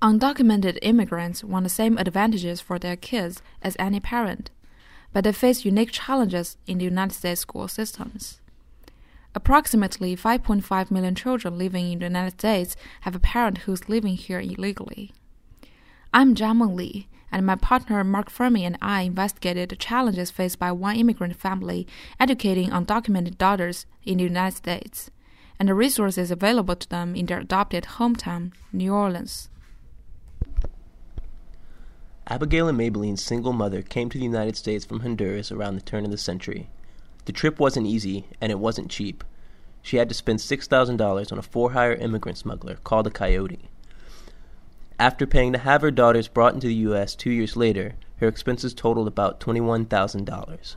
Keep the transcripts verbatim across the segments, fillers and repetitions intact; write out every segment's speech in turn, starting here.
Undocumented immigrants want the same advantages for their kids as any parent, but they face unique challenges in the United States school systems. Approximately five point five million children living in the United States have a parent who's living here illegally. I'm Jiameng Li, and my partner Mark Fermi and I investigated the challenges faced by one immigrant family educating undocumented daughters in the United States, and the resources available to them in their adopted hometown, New Orleans. Abigail and Maybelline's single mother came to the United States from Honduras around the turn of the century. The trip wasn't easy, and it wasn't cheap. She had to spend six thousand dollars on a for-hire immigrant smuggler called a coyote. After paying to have her daughters brought into the U S two years later, her expenses totaled about twenty-one thousand dollars.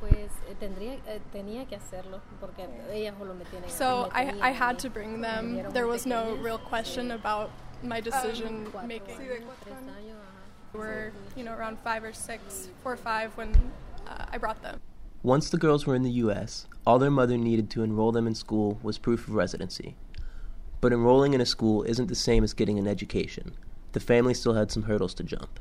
So I, I had to bring them. There was no real question about my decision making. We were, you know, around five or six, four or five when uh, I brought them. Once the girls were in the U S, all their mother needed to enroll them in school was proof of residency. But enrolling in a school isn't the same as getting an education. The family still had some hurdles to jump.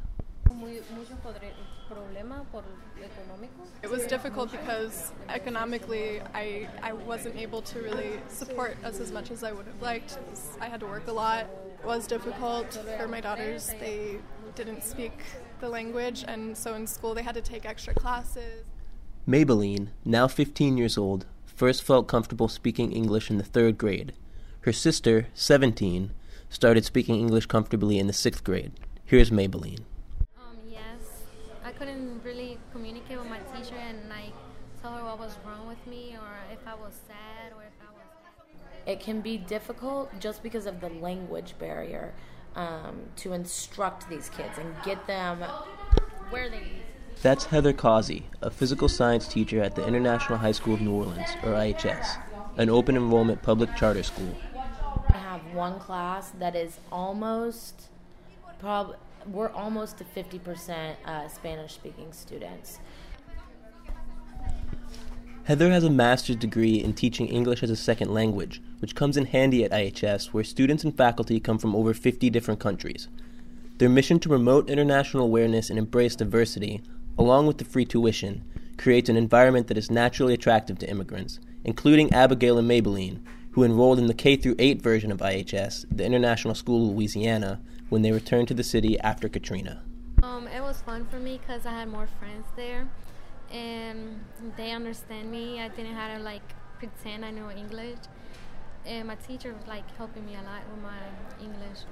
It was difficult because economically I, I wasn't able to really support us as much as I would have liked. I had to work a lot. It was difficult for my daughters. They didn't speak the language, and so in school they had to take extra classes. Maybelline, now fifteen years old, first felt comfortable speaking English in the third grade. Her sister, seventeen, started speaking English comfortably in the sixth grade. Here's Maybelline. Um, yes, I couldn't really communicate with my teacher and like tell her what was wrong with me or if I was sad or if I was happy. It can be difficult just because of the language barrier um, to instruct these kids and get them where they need. That's Heather Causey, a physical science teacher at the International High School of New Orleans, or I H S, an open enrollment public charter school. I have one class that is almost, prob- we're almost to fifty percent uh, Spanish-speaking students. Heather has a master's degree in teaching English as a second language, which comes in handy at I H S, where students and faculty come from over fifty different countries. Their mission to promote international awareness and embrace diversity, along with the free tuition, creates an environment that is naturally attractive to immigrants, including Abigail and Maybelline, who enrolled in the K through eight version of I H S, the International School of Louisiana, when they returned to the city after Katrina. Um, it was fun for me because I had more friends there, and they understand me. I didn't have to like pretend I knew English, and my teacher was like helping me a lot with my English.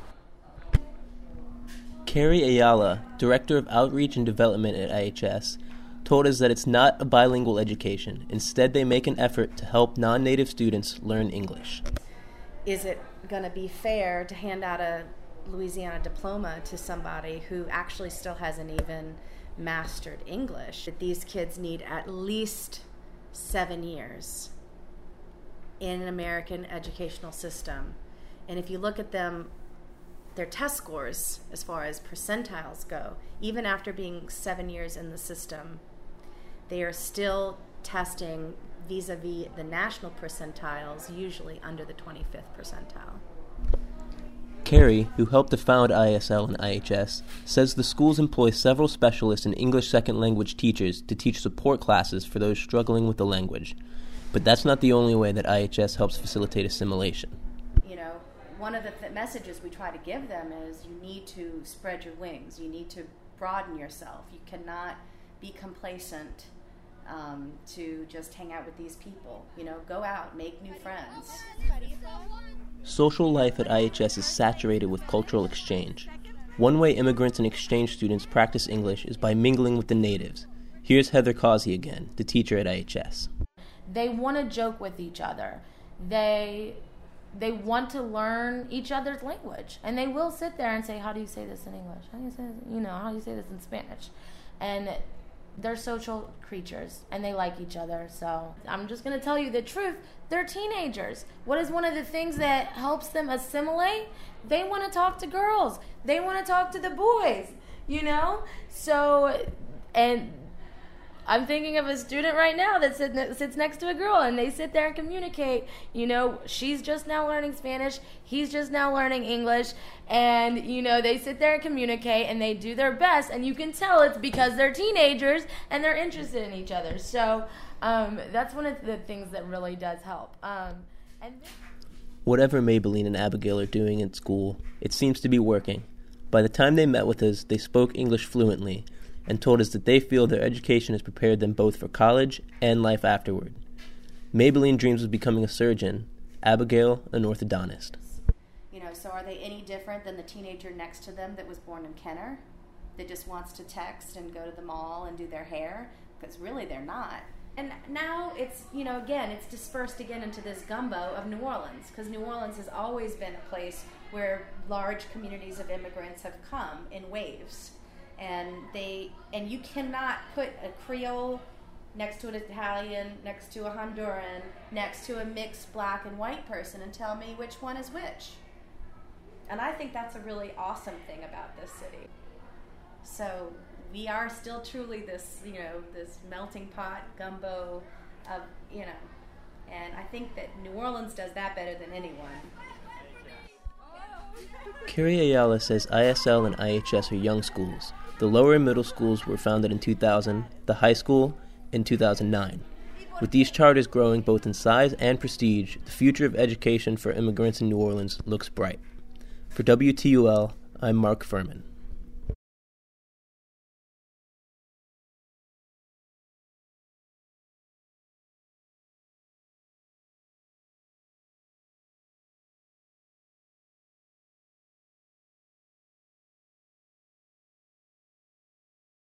Carrie Ayala, Director of Outreach and Development at I H S, told us that it's not a bilingual education. Instead, they make an effort to help non-native students learn English. Is it going to be fair to hand out a Louisiana diploma to somebody who actually still hasn't even mastered English? That these kids need at least seven years in an American educational system. And if you look at them, their test scores, as far as percentiles go, even after being seven years in the system, they are still testing vis-a-vis the national percentiles, usually under the twenty-fifth percentile. Carrie, who helped to found I S L and I H S, says the schools employ several specialists and English second language teachers to teach support classes for those struggling with the language. But that's not the only way that I H S helps facilitate assimilation. You know, one of the th- messages we try to give them is you need to spread your wings. You need to broaden yourself. You cannot be complacent um, to just hang out with these people. You know, go out, make new friends. Social life at I H S is saturated with cultural exchange. One way immigrants and exchange students practice English is by mingling with the natives. Here's Heather Causey again, the teacher at I H S. They want to joke with each other. They they want to learn each other's language. And they will sit there and say, how do you say this in English? How do you say this? You know, how do you say this in Spanish? And they're social creatures, and they like each other. So I'm just going to tell you the truth. They're teenagers. What is one of the things that helps them assimilate? They want to talk to girls. They want to talk to the boys, you know? So, and I'm thinking of a student right now that sit, sits next to a girl, and they sit there and communicate. You know, she's just now learning Spanish, he's just now learning English, and, you know, they sit there and communicate, and they do their best, and you can tell it's because they're teenagers, and they're interested in each other. So um, that's one of the things that really does help. Um, and th- Whatever Maybelline and Abigail are doing in school, it seems to be working. By the time they met with us, they spoke English fluently, and told us that they feel their education has prepared them both for college and life afterward. Maybelline dreams of becoming a surgeon, Abigail an orthodontist. You know, so are they any different than the teenager next to them that was born in Kenner, that just wants to text and go to the mall and do their hair? Because really they're not. And now it's, you know, again, it's dispersed again into this gumbo of New Orleans, because New Orleans has always been a place where large communities of immigrants have come in waves. And they and you cannot put a Creole next to an Italian, next to a Honduran, next to a mixed black and white person and tell me which one is which. And I think that's a really awesome thing about this city. So we are still truly this, you know, this melting pot gumbo of, you know, and I think that New Orleans does that better than anyone. Carrie Ayala says I S L and I H S are young schools. The lower and middle schools were founded in two thousand, the high school in two thousand nine. With these charters growing both in size and prestige, the future of education for immigrants in New Orleans looks bright. For W T U L, I'm Mark Furman.